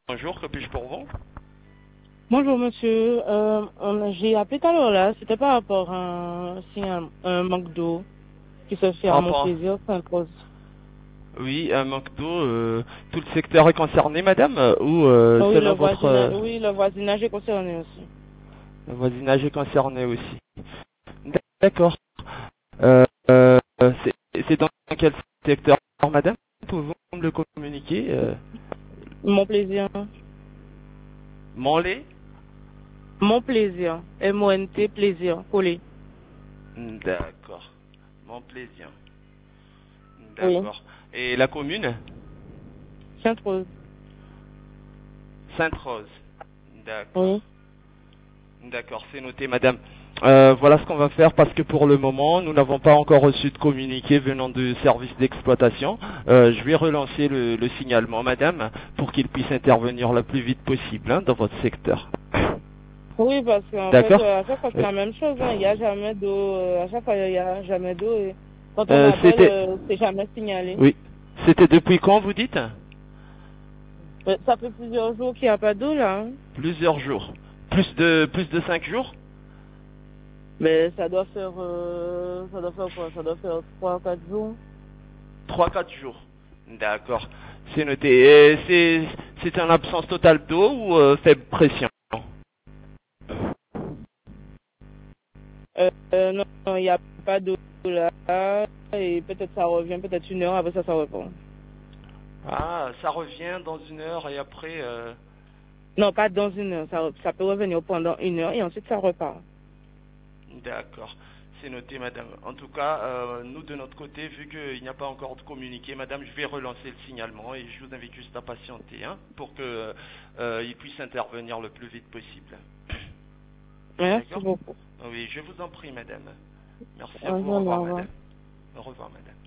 bonjour, que puis-je pour vous? Bonjour monsieur, j'ai appelé tout à l'heure là, c'était par rapport à un manque d'eau qui se fait Par à mon rapport... plaisir, Sainte-Rose. Oui, un manque d'eau, tout le secteur est concerné, madame, ou Ah oui, seulement votre le voisinage est concerné aussi. voisinage est concerné aussi? D'accord. Euh, euh, c'est dans quel secteur, madame? Pouvez-vous me le communiquer? Mon plaisir. Montlé? Mon plaisir. M-O-N-T, plaisir, collé. D'accord. Mon plaisir. Oui. D'accord. Et la commune? Sainte-Rose. Sainte-Rose. D'accord. Oui. D'accord, c'est noté, madame. Voilà ce qu'on va faire parce que pour le moment, nous n'avons pas encore reçu de communiqué venant du service d'exploitation. Je vais relancer le signalement, madame, pour qu'il puisse intervenir le plus vite possible dans votre secteur. Oui, parce qu'en fait, D'accord. à chaque fois c'est la même chose, hein. Il n'y a jamais d'eau, à chaque fois il n'y a jamais d'eau et quand on appelle, C'était... c'est jamais signalé. Oui. C'était depuis quand, vous dites? Ça fait plusieurs jours qu'il n'y a pas d'eau là, hein. Plusieurs jours. Plus de 5 jours? Mais ça doit faire quoi? Ça doit faire 3 ou 4 jours. 3 4 jours. D'accord. C'est noté. Et c'est en absence totale d'eau ou faible pression? Non, il n'y a pas d'eau là. Et peut-être ça revient, peut-être 1 heure, après ça repart. Ah, ça revient dans 1 heure et après... Non, pas dans 1 heure. Ça peut revenir pendant 1 heure et ensuite ça repart. D'accord, c'est noté, madame. En tout cas, nous de notre côté, vu qu'il n'y a pas encore de communiqué, madame, je vais relancer le signalement et je vous invite juste à patienter pour que il puisse intervenir le plus vite possible. Merci D'accord? beaucoup. Oui, je vous en prie, madame. Merci à Bonne vous. Au journée, revoir, au revoir. madame. Au revoir, madame.